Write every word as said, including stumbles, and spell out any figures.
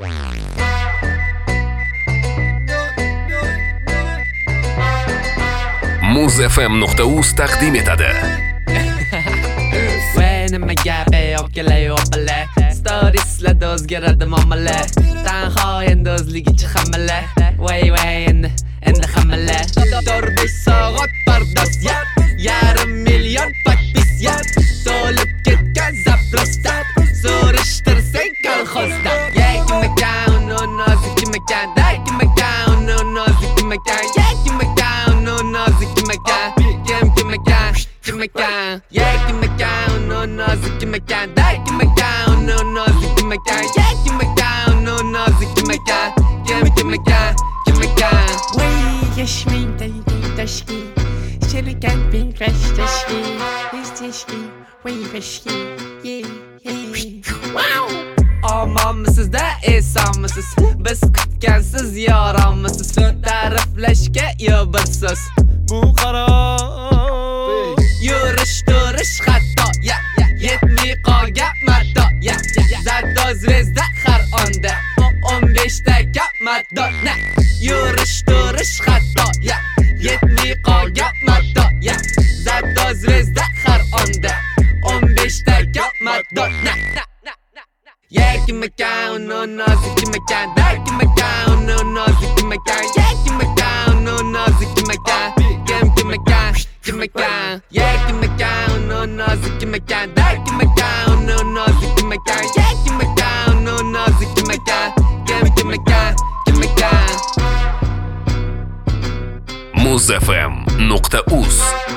muz f m nuqta uz taqdim etadi. Nima gapi okelay opale Storieslarda o'zgaradi muomala Tanho endi o'zligicha hamala Voy voy endi endi hamala to'rt besh soat pardoz yarim million podpisiyat to'lib ketgan zaprosda so'rashtirsang kolxozda Kim ekan uni nozik kim ekan kim ekan uni nozik kim ekan kim ekan uni nozik kim ekan kim kim ekan kim ekan kim ekan uni nozik kim ekan kim ekan uni nozik kim ekan kim ekan uni nozik kim ekan kim kim ekan kim ekan Way yashmin tashki Shirikan bin crash tashki Is tashki way tashki Yeah yeah Wow Omonmisizda esonmisiz Biz kutgansiz yoronmisiz Ta'riflashga yo bir so'z Bu qaror Yurish turish xato Yetmay qolgan mato Zato zvezda har onda o'n beshta gap mato Yurish turish xato Yetmay qolgan mato Zato zvezda har onda o'n beshta gap mato Kim ekan uni nozik kim ekan kim ekan uni nozik kim ekan kim ekan uni nozik kim ekan kim kim ekan kim ekan kim ekan uni nozik kim ekan kim ekan uni nozik kim ekan kim ekan uni nozik kim ekan kim kim ekan kim ekan muz f m nuqta uz